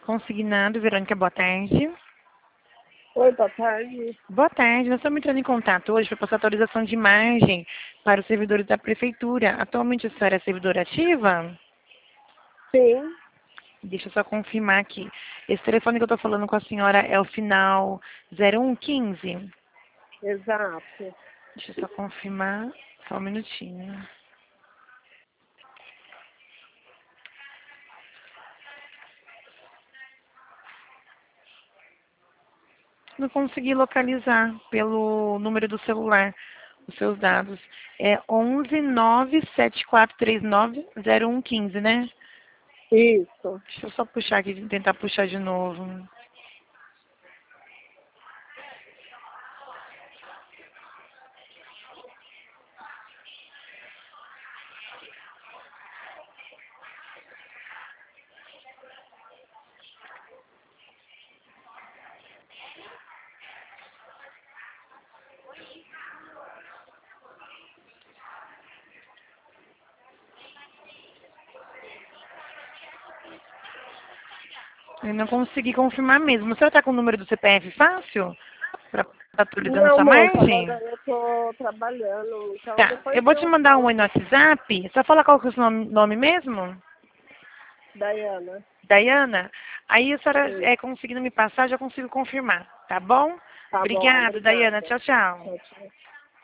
Consignado, Verônica, boa tarde. Oi, boa tarde. Boa tarde, nós estamos entrando em contato hoje para passar atualização de imagem para os servidores da Prefeitura. Atualmente a senhora é servidora ativa? Sim, Deixa eu só confirmar aqui. Esse telefone que eu estou falando com a senhora é o final 0115? exato. Deixa eu só confirmar, só um minutinho. Não consegui localizar pelo número do celular os seus dados. É 11 974390115, né? Isso. Deixa eu só puxar aqui, tentar puxar de novo. Eu não consegui confirmar mesmo. A senhora está com o número do CPF fácil? Para atualizando Não, sua moça, margem? agora eu tô trabalhando, então Tá, eu depois vou te eu mandar um oi falo. no WhatsApp. Só falar qual que é o seu nome mesmo? Daiana. Daiana? Aí a senhora Sim. conseguindo me passar, já consigo confirmar, tá bom? Tá bom, Obrigada, Daiana. obrigada. Tchau, tchau. Tchau, tchau.